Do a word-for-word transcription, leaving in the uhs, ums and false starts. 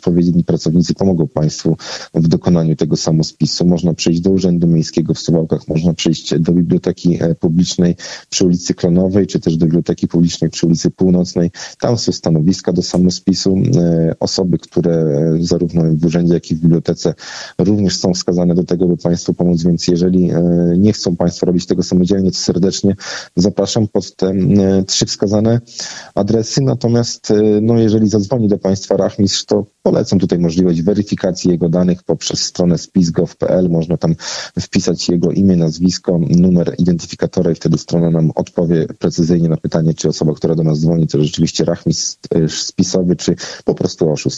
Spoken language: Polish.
odpowiedni pracownicy pomogą Państwu w dokonaniu tego samospisu. Można przyjść do Urzędu Miejskiego w Suwałkach, można przyjść do Biblioteki Publicznej przy ulicy Klonowej, czy też do Biblioteki Publicznej przy ulicy Północnej. Tam są stanowiska do samospisu. Osoby, które zarówno w urzędzie, jak i w bibliotece również są wskazane do tego, by Państwu pomóc, więc jeżeli nie chcą Państwo robić tego samodzielnie, to serdecznie zapraszam pod te trzy wskazane adresy. Natomiast no, jeżeli zadzwoni do Państwa rachmistrz, to polecam tutaj możliwość weryfikacji jego danych poprzez stronę spis kropka gov kropka p l. Można tam wpisać jego imię, nazwisko, numer identyfikatora i wtedy strona nam odpowie precyzyjnie na pytanie, czy osoba, która do nas dzwoni, to rzeczywiście rachmistrz spisowy, czy po prostu oszust.